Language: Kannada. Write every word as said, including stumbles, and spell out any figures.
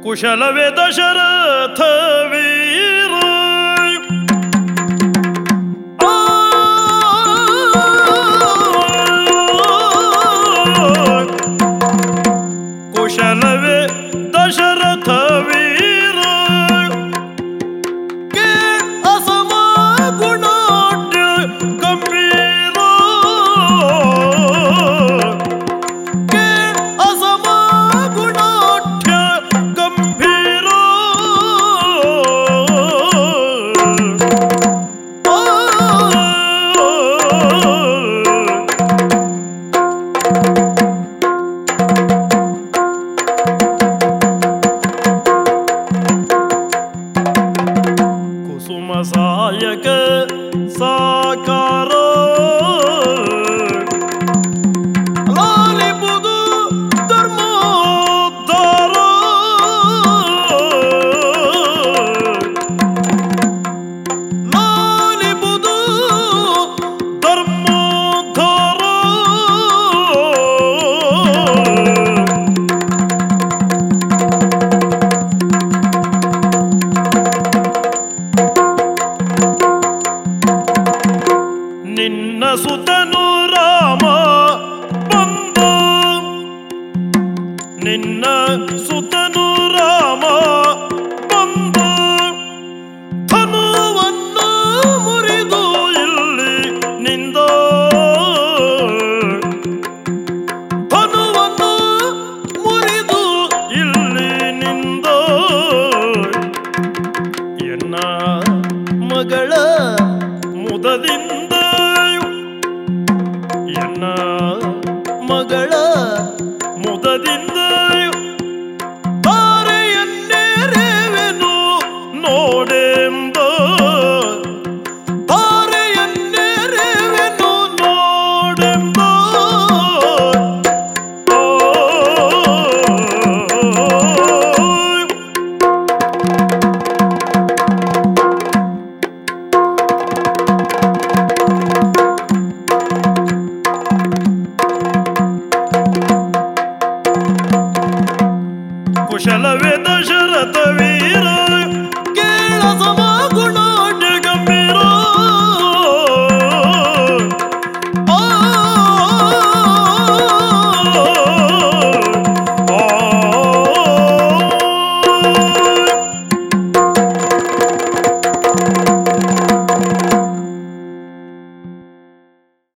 ಕುಶಲವೇ ದಶರಥ ವೀರ ಕುಶಲವೇ ದಶರಥ ವೀರ ಕೆ ಅಸಮ ಗುಣಾಢ್ಯ ಗಂಭೀರ ಕೆ ಅಸಮ ಗುಣಾಢ್ಯ ಗಂಭೀರ ಸಾಯಕ ಸಾಕಾರ ಲಾಲಿಬುದು ಧರ್ಮೋದ್ಧಾರ ಲಾಲಿಬುದು ಧರ್ಮೋದ್ಧಾರ ನಿನ್ನ ಸುತನು ರಾಮ ಬಂದ ನಿನ್ನ ಸುತನು ರಾಮ ಬಂದ ಧನುವನ್ನು ಮುರಿದು ಇಲ್ಲಿ ನಿಂದ ಧನುವನ್ನು ಮುರಿದು ಇಲ್ಲಿ ನಿಂದ ಎನ್ನ ಮಗಳ ಮುದದಿಂದ ಎನ್ನ ಮಗಳ ಮುದದಿಂದ ತಾರೆಯನ್ನೇರೆವೆನು ನೋಡೆಂದ ತಾರೆಯನ್ನೇರೆವೆನು ನೋಡೆಂದ ಕುಶಲವೇ ದಶರಥ